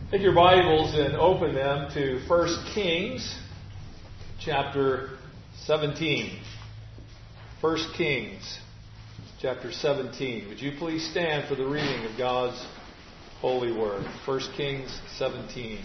Take your Bibles and open them to 1 Kings chapter 17. 1 Kings chapter 17. Would you please stand for the reading of God's holy word? 1 Kings 17.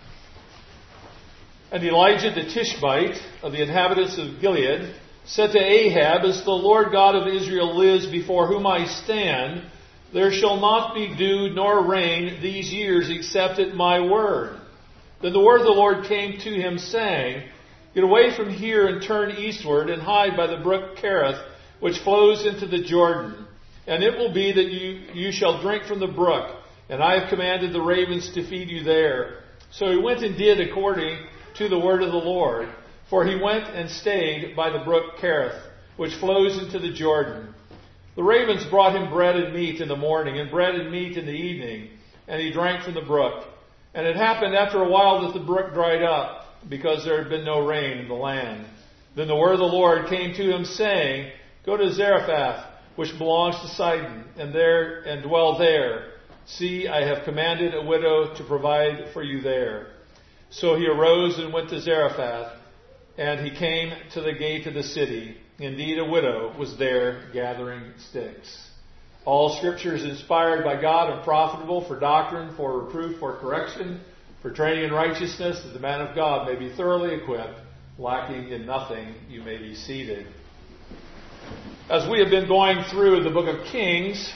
And Elijah the Tishbite of the inhabitants of Gilead said to Ahab, "As the Lord God of Israel lives, before whom I stand, there shall not be dew nor rain these years except at my word." Then the word of the Lord came to him, saying, "Get away from here and turn eastward and hide by the brook Kerith, which flows into the Jordan. And it will be that you shall drink from the brook, and I have commanded the ravens to feed you there." So he went and did according to the word of the Lord, for he went and stayed by the brook Kerith, which flows into the Jordan. The ravens brought him bread and meat in the morning, and bread and meat in the evening, and he drank from the brook. And it happened after a while that the brook dried up, because there had been no rain in the land. Then the word of the Lord came to him, saying, "Go to Zarephath, which belongs to Sidon, and dwell there. See, I have commanded a widow to provide for you there." So he arose and went to Zarephath, and he came to the gate of the city. Indeed, a widow was there gathering sticks. All Scripture is inspired by God and profitable for doctrine, for reproof, for correction, for training in righteousness, that the man of God may be thoroughly equipped, lacking in nothing. You may be seated. As we have been going through the book of Kings,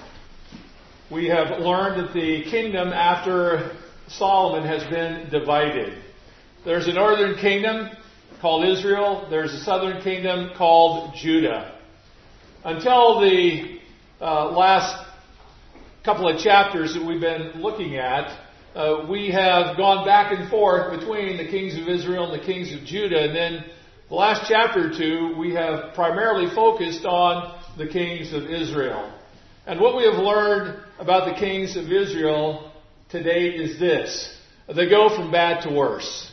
we have learned that the kingdom after Solomon has been divided. There's a northern kingdom called Israel. There's a southern kingdom called Judah. Until the last couple of chapters that we've been looking at, we have gone back and forth between the kings of Israel and the kings of Judah. And then the last chapter or two, we have primarily focused on the kings of Israel. And what we have learned about the kings of Israel to date is this: they go from bad to worse.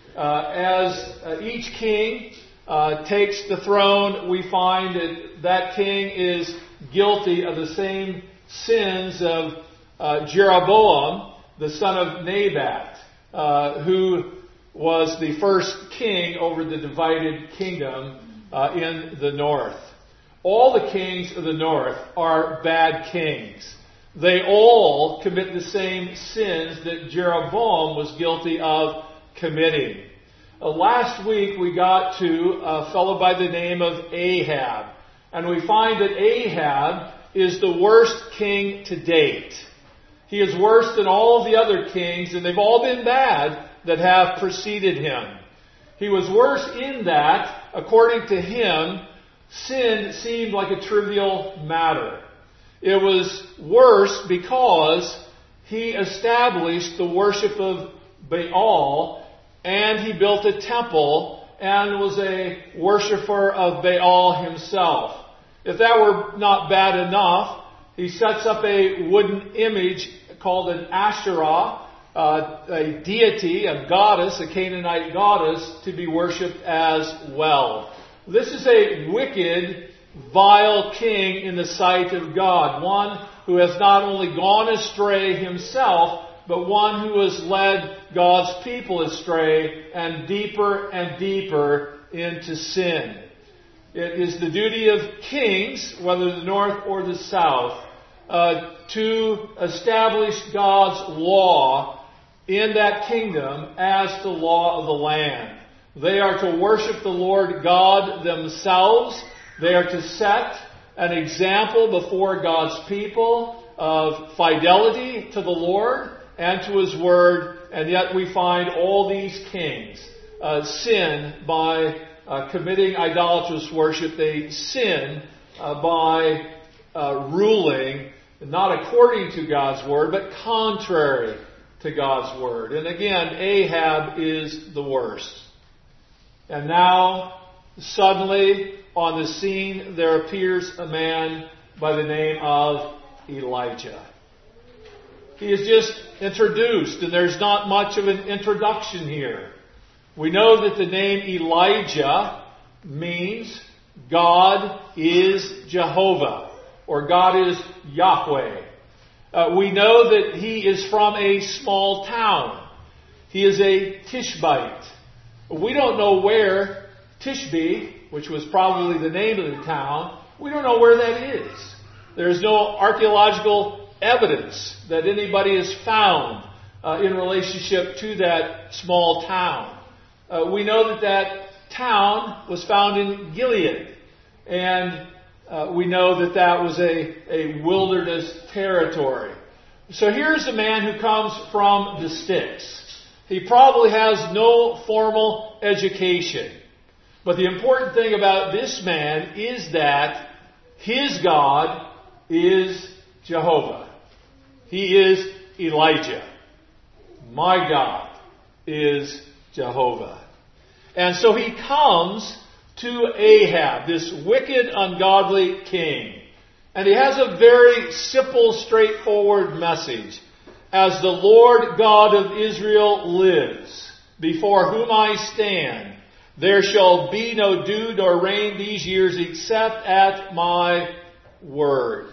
As each king takes the throne, we find that that king is guilty of the same sins of Jeroboam, the son of Nebat, who was the first king over the divided kingdom in the north. All the kings of the north are bad kings. They all commit the same sins that Jeroboam was guilty of committing. Last week we got to a fellow by the name of Ahab. And we find that Ahab is the worst king to date. He is worse than all of the other kings, and they've all been bad that have preceded him. He was worse in that, according to him, sin seemed like a trivial matter. It was worse because he established the worship of Baal, and he built a temple and was a worshiper of Baal himself. If that were not bad enough, he sets up a wooden image called an Asherah, a deity, a goddess, a Canaanite goddess, to be worshipped as well. This is a wicked, vile king in the sight of God. One who has not only gone astray himself, but one who has led God's people astray and deeper into sin. It is the duty of kings, whether the north or the south, to establish God's law in that kingdom as the law of the land. They are to worship the Lord God themselves. They are to set an example before God's people of fidelity to the Lord and to His Word, and yet we find all these kings sin by committing idolatrous worship. They sin by ruling not according to God's Word, but contrary to God's Word. And again, Ahab is the worst. And now, suddenly, on the scene, there appears a man by the name of Elijah. He is just introduced, and there's not much of an introduction here. We know that the name Elijah means God is Jehovah, or God is Yahweh. We know that he is from a small town. He is a Tishbite. We don't know where Tishbe, which was probably the name of the town, we don't know where that is. There's no archaeological evidence that anybody has found in relationship to that small town. We know that that town was found in Gilead, and we know that that was a wilderness territory. So here's a man who comes from the sticks. He probably has no formal education. But the important thing about this man is that his God is Jehovah. He is Elijah. My God is Jehovah. And so he comes to Ahab, this wicked, ungodly king. And he has a very simple, straightforward message. As the Lord God of Israel lives, before whom I stand, there shall be no dew nor rain these years except at my word.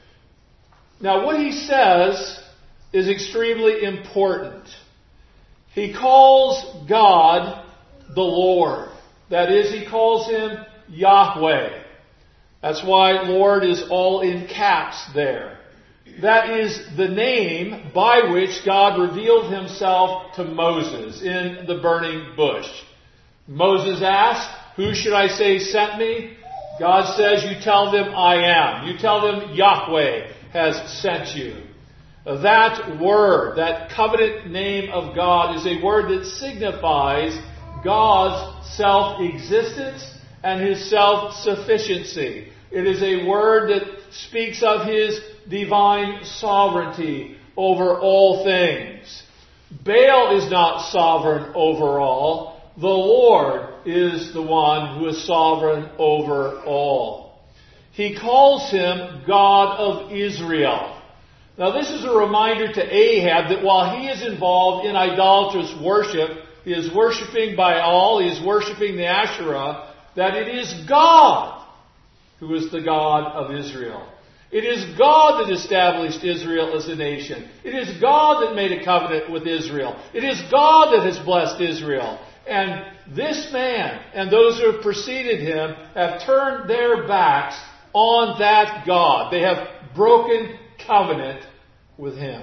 Now what he says is extremely important. He calls God the Lord. That is, he calls him Yahweh. That's why Lord is all in caps there. That is the name by which God revealed himself to Moses in the burning bush. Moses asked, "Who should I say sent me?" God says, "You tell them I am." You tell them Yahweh has sent you. That word, that covenant name of God, is a word that signifies God's self-existence and his self-sufficiency. It is a word that speaks of his divine sovereignty over all things. Baal is not sovereign over all. The Lord is the one who is sovereign over all. He calls him God of Israel. Now this is a reminder to Ahab that while he is involved in idolatrous worship, he is worshiping Baal, he is worshiping the Asherah, that it is God who is the God of Israel. It is God that established Israel as a nation. It is God that made a covenant with Israel. It is God that has blessed Israel. And this man and those who have preceded him have turned their backs on that God. They have broken covenant with him.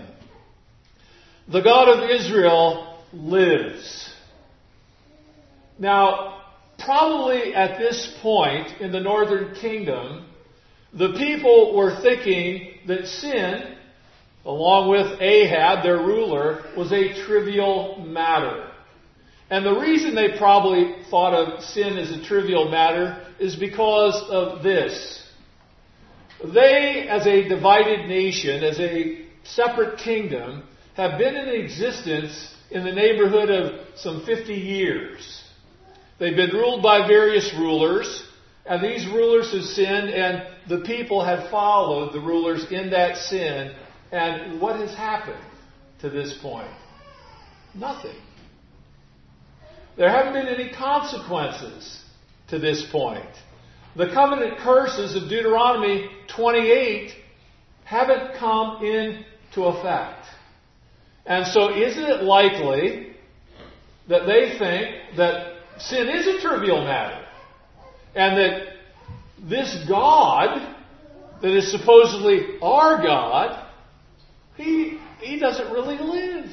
The God of Israel lives. Now, probably at this point in the northern kingdom, the people were thinking that sin, along with Ahab, their ruler, was a trivial matter. And the reason they probably thought of sin as a trivial matter is because of this. They, as a divided nation, as a separate kingdom, have been in existence in the neighborhood of some 50 years. They've been ruled by various rulers, and these rulers have sinned, and the people have followed the rulers in that sin. And what has happened to this point? Nothing. There haven't been any consequences to this point. The covenant curses of Deuteronomy 28 haven't come into effect. And so isn't it likely that they think that sin is a trivial matter? And that this God, that is supposedly our God, He doesn't really live.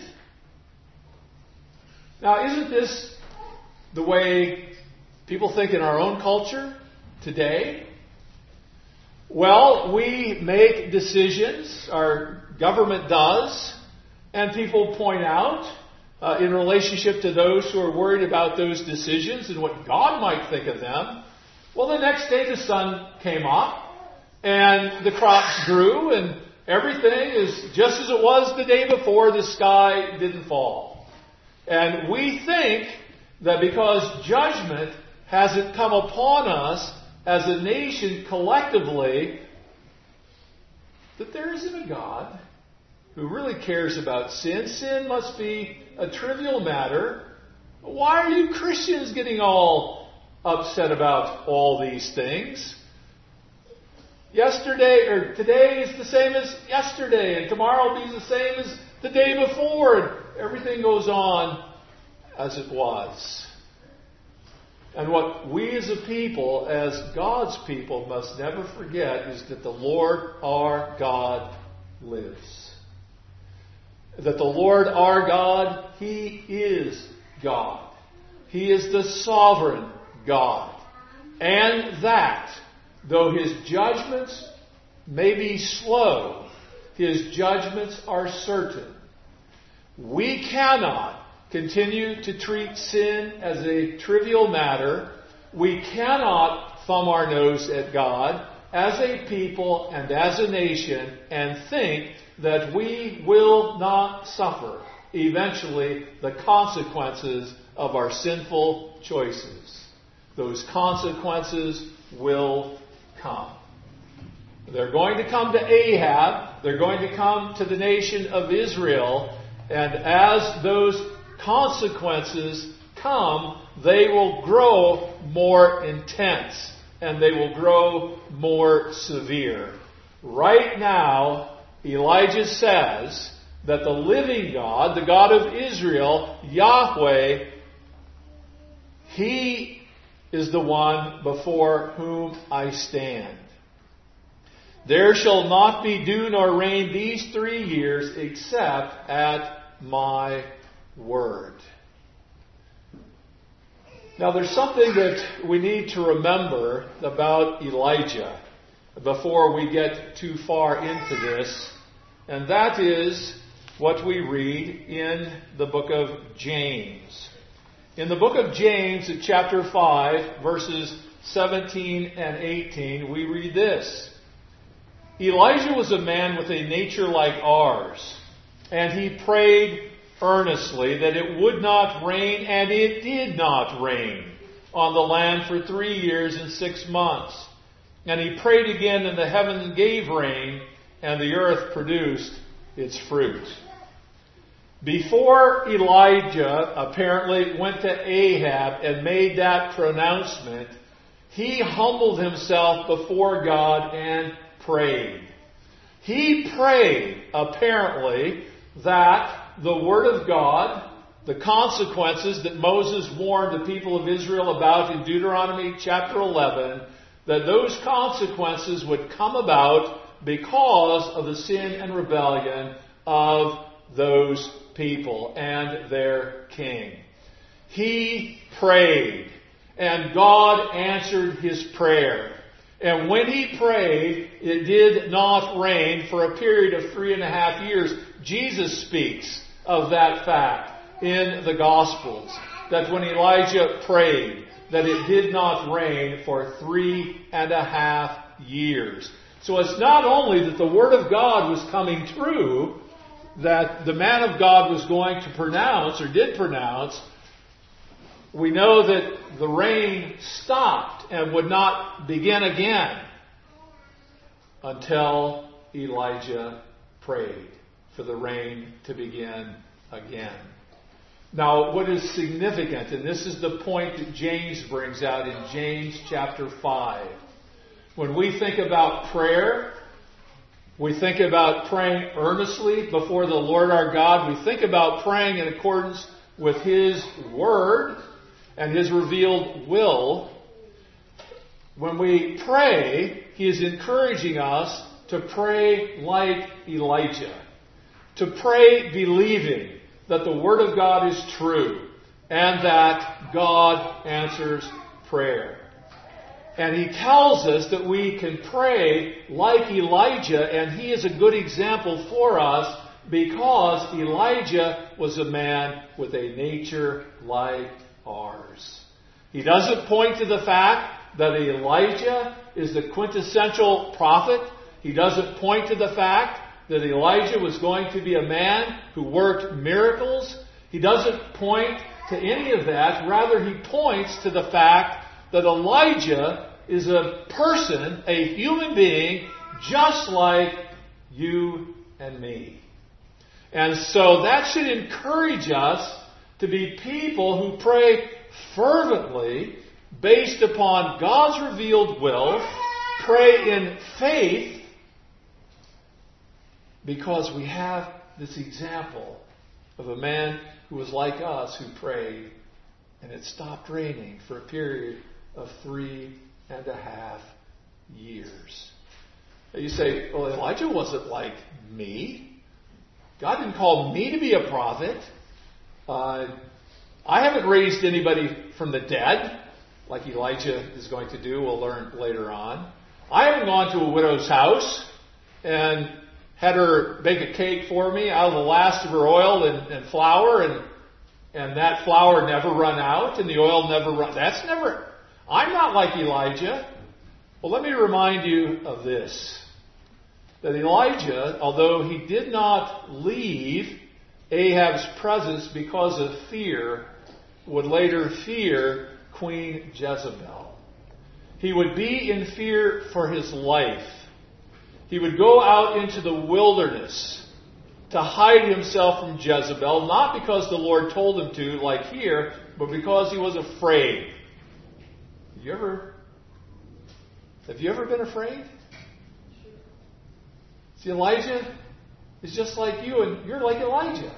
Now, isn't this the way people think in our own culture today? Well, we make decisions, our government does, and people point out in relationship to those who are worried about those decisions and what God might think of them. Well, the next day the sun came up and the crops grew and everything is just as it was the day before. The sky didn't fall. And we think that because judgment hasn't come upon us as a nation collectively, that there isn't a God who really cares about sin. Sin must be a trivial matter. Why are you Christians getting all upset about all these things? yesterday or today is the same as yesterday, and tomorrow will be the same as the day before, and everything goes on as it was. And what we as a people, as God's people, must never forget is that the Lord our God lives. That the Lord our God, He is God. He is the sovereign God. And that, though His judgments may be slow, His judgments are certain. We cannot continue to treat sin as a trivial matter. We cannot thumb our nose at God as a people and as a nation and think that we will not suffer eventually the consequences of our sinful choices. Those consequences will come. They're going to come to Ahab. They're going to come to the nation of Israel. And as those consequences come, they will grow more intense and they will grow more severe. Right now, Elijah says that the living God, the God of Israel, Yahweh, He is the one before whom I stand. There shall not be dew nor rain these 3 years except at my word. Now there's something that we need to remember about Elijah before we get too far into this, and that is what we read in the book of James. In the book of James, at chapter 5, verses 17 and 18, we read this. Elijah was a man with a nature like ours, and he prayed earnestly that it would not rain, and it did not rain on the land for 3 years and 6 months. And he prayed again, and the heaven gave rain, and the earth produced its fruit. Before Elijah apparently went to Ahab and made that pronouncement, he humbled himself before God and prayed. He prayed, apparently, that the Word of God, the consequences that Moses warned the people of Israel about in Deuteronomy chapter 11, that those consequences would come about because of the sin and rebellion of those people and their king. He prayed, and God answered his prayer. And when he prayed, it did not rain for a period of 3.5 years. Jesus speaks of that fact in the Gospels, that when Elijah prayed, that it did not rain for 3.5 years. So it's not only that the Word of God was coming true, that the man of God was going to pronounce, or did pronounce. We know that the rain stopped and would not begin again until Elijah prayed for the rain to begin again. Now, what is significant, and this is the point that James brings out in James chapter 5. When we think about prayer, we think about praying earnestly before the Lord our God. We think about praying in accordance with His Word and His revealed will. When we pray, He is encouraging us to pray like Elijah. To pray believing that the Word of God is true and that God answers prayer. And he tells us that we can pray like Elijah, and he is a good example for us because Elijah was a man with a nature like ours. He doesn't point to the fact that Elijah is the quintessential prophet. He doesn't point to the fact that Elijah was going to be a man who worked miracles. He doesn't point to any of that. Rather, he points to the fact that Elijah is a person, a human being, just like you and me. And so that should encourage us to be people who pray fervently based upon God's revealed will, pray in faith because we have this example of a man who was like us who prayed and it stopped raining for a period of 3.5 years. You say, well, Elijah wasn't like me. God didn't call me to be a prophet. I haven't raised anybody from the dead like Elijah is going to do. We'll learn later on. I haven't gone to a widow's house and had her bake a cake for me out of the last of her oil and flour, and that flour never run out and the oil never run. I'm not like Elijah. Well, let me remind you of this. That Elijah, although he did not leave Ahab's presence because of fear, would later fear Queen Jezebel. He would be in fear for his life. He would go out into the wilderness to hide himself from Jezebel, not because the Lord told him to, like here, but because he was afraid. Have you ever been afraid? See, Elijah is just like you, and you're like Elijah.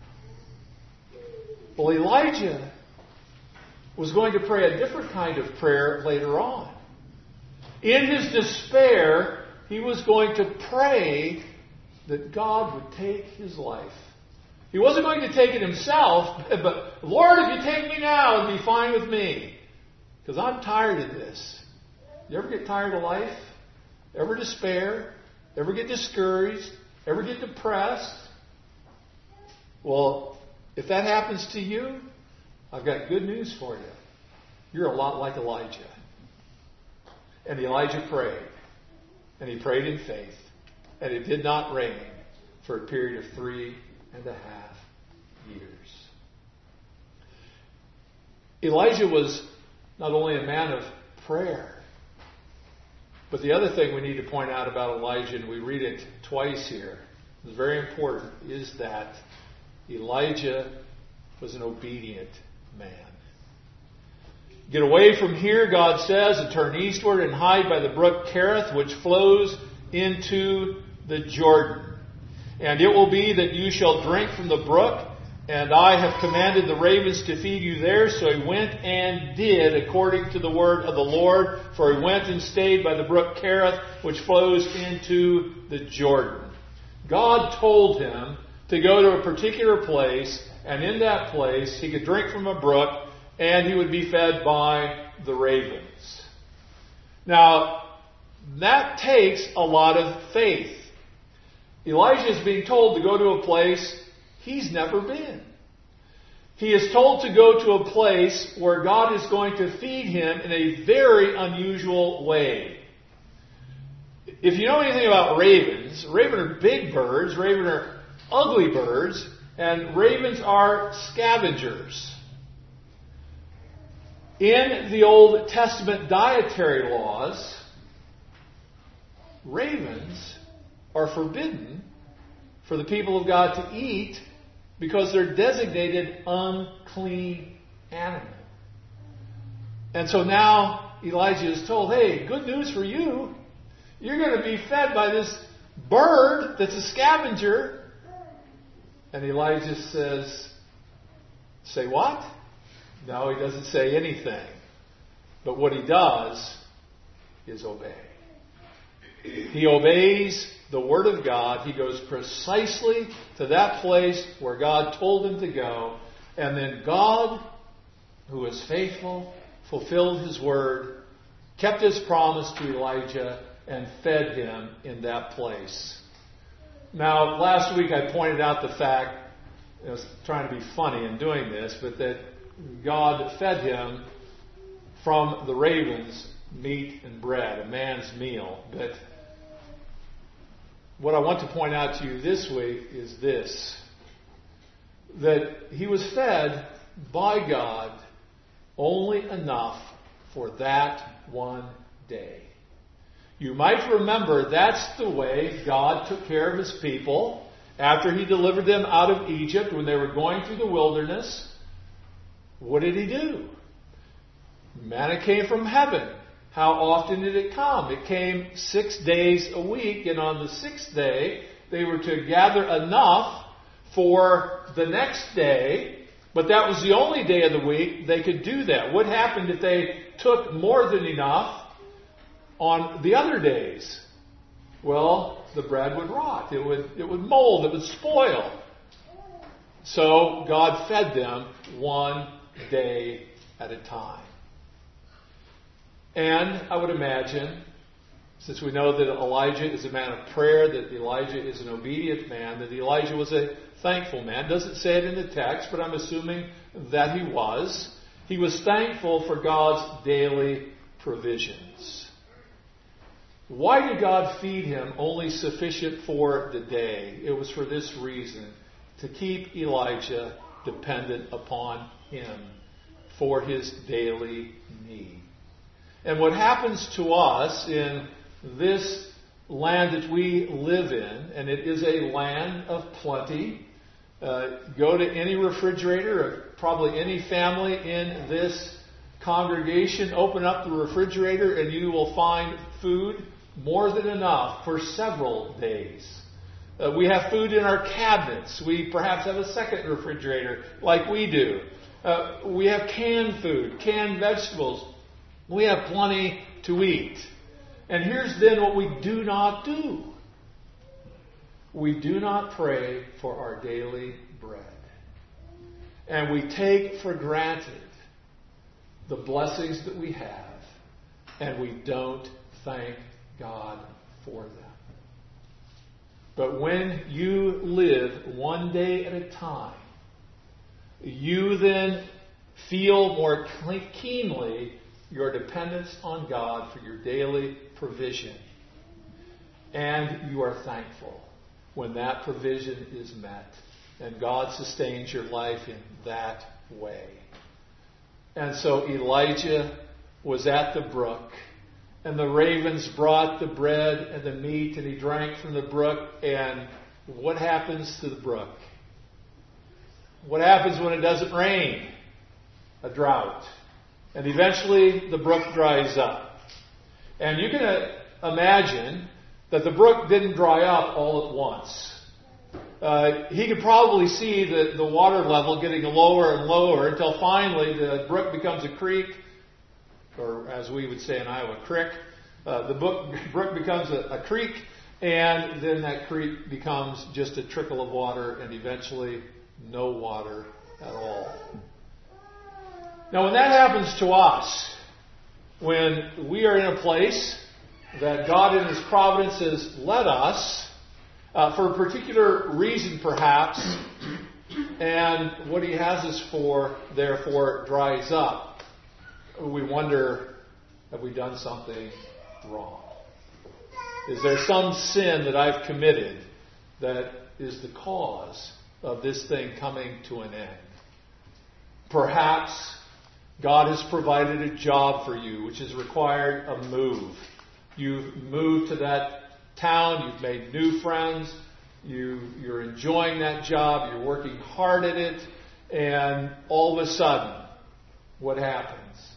Well, Elijah was going to pray a different kind of prayer later on. In his despair, he was going to pray that God would take his life. He wasn't going to take it himself, but Lord, if you take me now, it'd be fine with me. Because I'm tired of this. You ever get tired of life? Ever despair? Ever get discouraged? Ever get depressed? Well, if that happens to you, I've got good news for you. You're a lot like Elijah. And Elijah prayed. And he prayed in faith. And it did not rain for a period of 3.5 years. Elijah was not only a man of prayer, but the other thing we need to point out about Elijah, and we read it twice here, it's very important, is that Elijah was an obedient man. Get away from here, God says, and turn eastward and hide by the brook Kerith, which flows into the Jordan. And it will be that you shall drink from the brook, and I have commanded the ravens to feed you there. So he went and did according to the word of the Lord. For he went and stayed by the brook Kerith, which flows into the Jordan. God told him to go to a particular place, and in that place he could drink from a brook, and he would be fed by the ravens. Now, that takes a lot of faith. Elijah is being told to go to a place he's never been. He is told to go to a place where God is going to feed him in a very unusual way. If you know anything about ravens are big birds, ravens are ugly birds, and ravens are scavengers. In the Old Testament dietary laws, ravens are forbidden for the people of God to eat because they're designated unclean animal. And so now Elijah is told, hey, good news for you. You're going to be fed by this bird that's a scavenger. And Elijah says, say what? No, he doesn't say anything. But what he does is obey. He obeys the Word of God. He goes precisely to that place where God told him to go. And then God, who is faithful, fulfilled His Word, kept His promise to Elijah, and fed him in that place. Now, last week I pointed out the fact, I was trying to be funny in doing this, but that God fed him from the ravens meat and bread, a man's meal. But what I want to point out to you this week is this, that he was fed by God only enough for that one day. You might remember that's the way God took care of His people after He delivered them out of Egypt when they were going through the wilderness. What did He do? Manna came from heaven. how often did it come? It came 6 days a week, and on the 6th day, they were to gather enough for the next day, but that was the only day of the week they could do that. What happened if they took more than enough on the other days? Well, the bread would rot. It would mold. It would spoil. So God fed them one day at a time. And I would imagine, since we know that Elijah is a man of prayer, that Elijah is an obedient man, that Elijah was a thankful man. It doesn't say it in the text, but I'm assuming that he was. He was thankful for God's daily provisions. Why did God feed him only sufficient for the day? It was for this reason, to keep Elijah dependent upon him for his daily need. And what happens to us in this land that we live in, and it is a land of plenty. Go to any refrigerator, or probably any family in this congregation, open up the refrigerator and you will find food more than enough for several days. We have food in our cabinets. We perhaps have a second refrigerator like we do. We have canned food, canned vegetables. We have plenty to eat. And here's then what we do not do. We do not pray for our daily bread. And we take for granted the blessings that we have, and we don't thank God for them. But when you live one day at a time, you then feel more keenly your dependence on God for your daily provision. And you are thankful when that provision is met. And God sustains your life in that way. And so Elijah was at the brook, and the ravens brought the bread and the meat, and he drank from the brook. And what happens to the brook? What happens when it doesn't rain? A drought. And eventually the brook dries up. And you can imagine that the brook didn't dry up all at once. He could probably see the water level getting lower and lower until finally the brook becomes a creek, or as we would say in Iowa, crick. The brook becomes a creek, and then that creek becomes just a trickle of water, and eventually no water at all. Now, when that happens to us, when we are in a place that God in His providence has led us, for a particular reason perhaps, and what He has us for, therefore, dries up, we wonder, have we done something wrong? Is there some sin that I've committed that is the cause of this thing coming to an end? Perhaps God has provided a job for you which has required a move. You've moved to that town, you've made new friends, you're enjoying that job, you're working hard at it, and all of a sudden, what happens?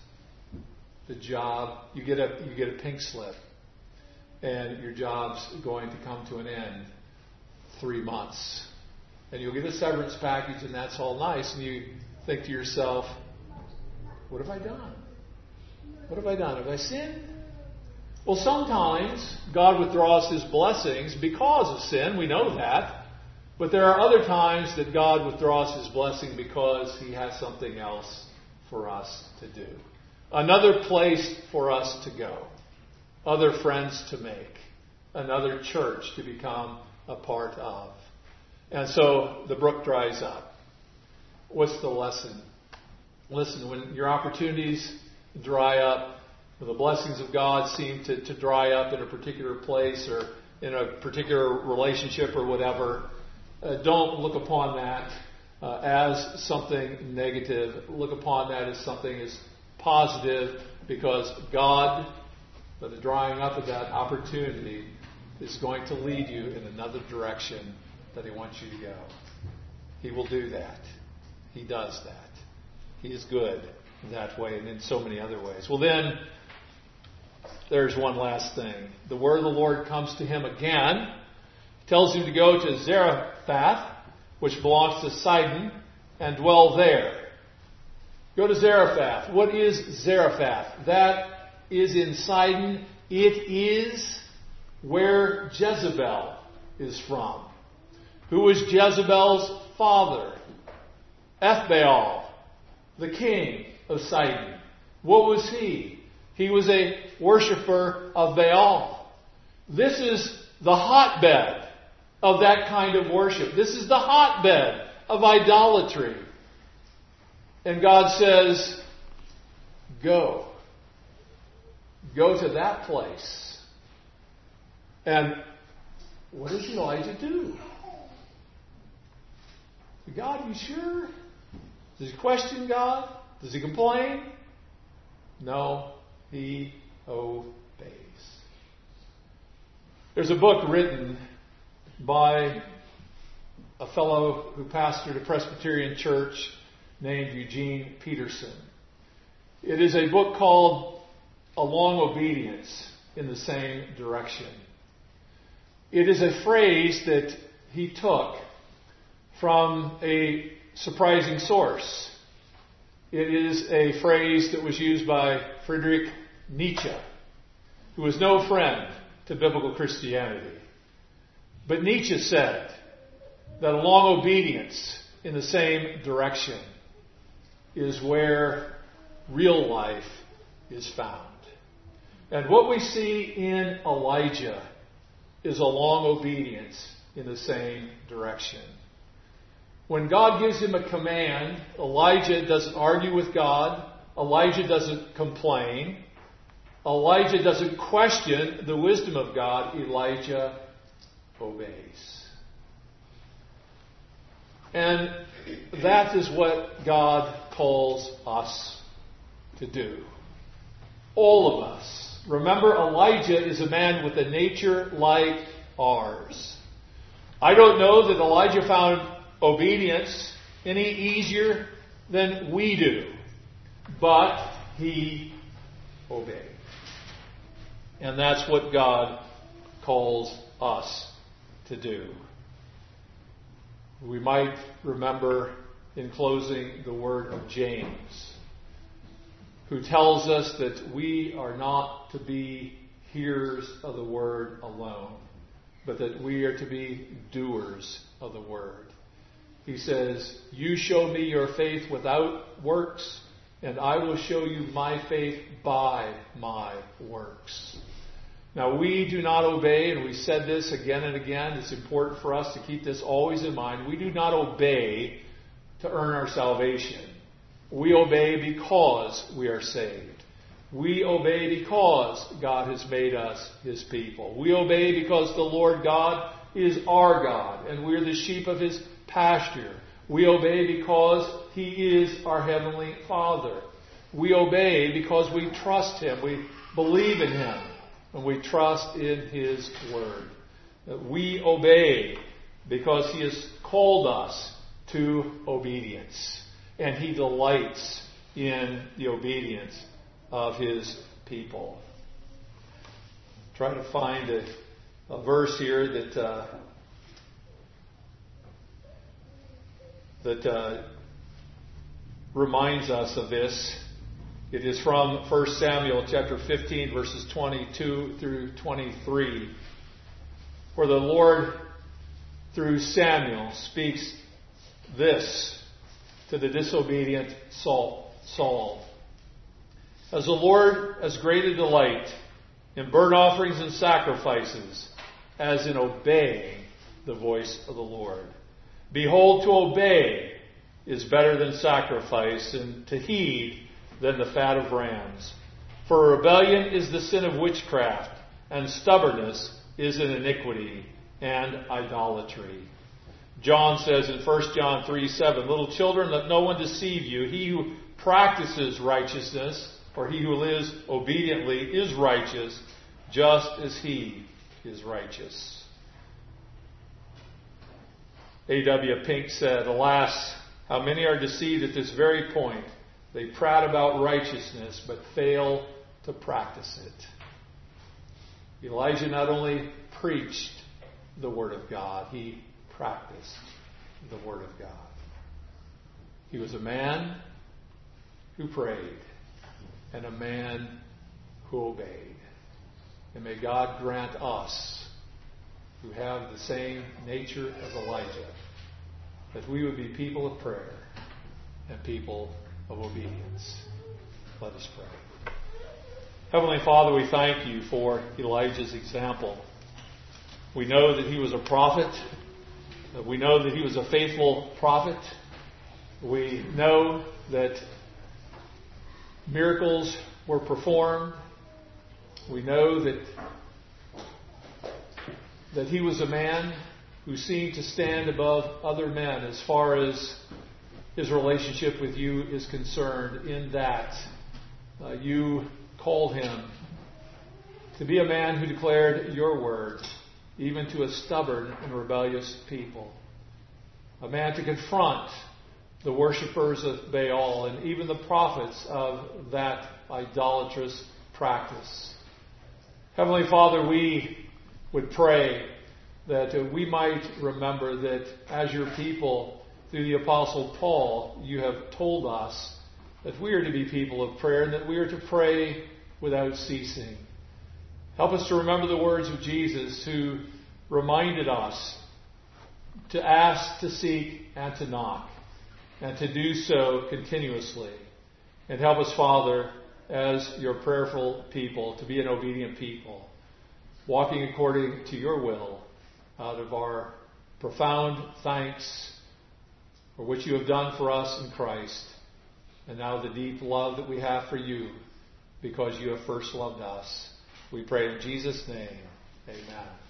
The job, you get a pink slip, and your job's going to come to an end 3 months. And you'll get a severance package, and that's all nice, and you think to yourself, what have I done? What have I done? Have I sinned? Well, sometimes God withdraws His blessings because of sin. We know that. But there are other times that God withdraws His blessing because He has something else for us to do. Another place for us to go. Other friends to make. Another church to become a part of. And so the brook dries up. What's the lesson? Listen, when your opportunities dry up, when the blessings of God seem to dry up in a particular place or in a particular relationship or whatever, don't look upon that as something negative. Look upon that as something as positive, because God, by the drying up of that opportunity, is going to lead you in another direction that He wants you to go. He will do that. He does that. He is good that way and in so many other ways. Well, then, there's one last thing. The word of the Lord comes to him again. Tells him to go to Zarephath, which belongs to Sidon, and dwell there. Go to Zarephath. What is Zarephath? That is in Sidon. It is where Jezebel is from. Who was Jezebel's father? Ethbaal, the king of Sidon. What was he? He was a worshiper of Baal. This is the hotbed of that kind of worship. This is the hotbed of idolatry. And God says, go. Go to that place. And what does Elijah do? God, you sure? Does he question God? Does he complain? No, he obeys. There's a book written by a fellow who pastored a Presbyterian church named Eugene Peterson. It is a book called A Long Obedience in the Same Direction. It is a phrase that he took from a surprising source. It is a phrase that was used by Friedrich Nietzsche, who was no friend to biblical Christianity. But Nietzsche said that a long obedience in the same direction is where real life is found. And what we see in Elijah is a long obedience in the same direction. When God gives him a command, Elijah doesn't argue with God. Elijah doesn't complain. Elijah doesn't question the wisdom of God. Elijah obeys. And that is what God calls us to do. All of us. Remember, Elijah is a man with a nature like ours. I don't know that Elijah found obedience any easier than we do, but he obeyed. And that's what God calls us to do. We might remember in closing the word of James, who tells us that we are not to be hearers of the word alone, but that we are to be doers of the word. He says, you show me your faith without works, and I will show you my faith by my works. Now, we do not obey, and we said this again and again. It's important for us to keep this always in mind. We do not obey to earn our salvation. We obey because we are saved. We obey because God has made us His people. We obey because the Lord God is our God, and we're the sheep of His pasture. We obey because He is our Heavenly Father. We obey because we trust Him. We believe in Him. And we trust in His Word. We obey because He has called us to obedience. And He delights in the obedience of His people. Try to find a verse here that reminds us of this. It is from 1 Samuel chapter 15, verses 22 through 23, where the Lord, through Samuel, speaks this to the disobedient Saul. As the Lord has great a delight in burnt offerings and sacrifices, as in obeying the voice of the Lord. Behold, to obey is better than sacrifice, and to heed than the fat of rams. For rebellion is the sin of witchcraft, and stubbornness is an iniquity and idolatry. John says in 1 John 3:7, little children, let no one deceive you. He who practices righteousness, or he who lives obediently, is righteous, just as he is righteous. A.W. Pink said, alas, how many are deceived at this very point. They prate about righteousness, but fail to practice it. Elijah not only preached the Word of God, he practiced the Word of God. He was a man who prayed and a man who obeyed. And may God grant us, who have the same nature as Elijah, that we would be people of prayer and people of obedience. Let us pray. Heavenly Father, we thank you for Elijah's example. We know that he was a prophet. We know that he was a faithful prophet. We know that miracles were performed. We know that he was a man who seemed to stand above other men as far as his relationship with you is concerned, in that you called him to be a man who declared your word, even to a stubborn and rebellious people. A man to confront the worshippers of Baal and even the prophets of that idolatrous practice. Heavenly Father, we would pray that we might remember that as your people, through the Apostle Paul, you have told us that we are to be people of prayer and that we are to pray without ceasing. Help us to remember the words of Jesus, who reminded us to ask, to seek, and to knock, and to do so continuously. And help us, Father, as your prayerful people, to be an obedient people, walking according to your will, out of our profound thanks for what you have done for us in Christ, and now the deep love that we have for you because you have first loved us. We pray in Jesus' name. Amen.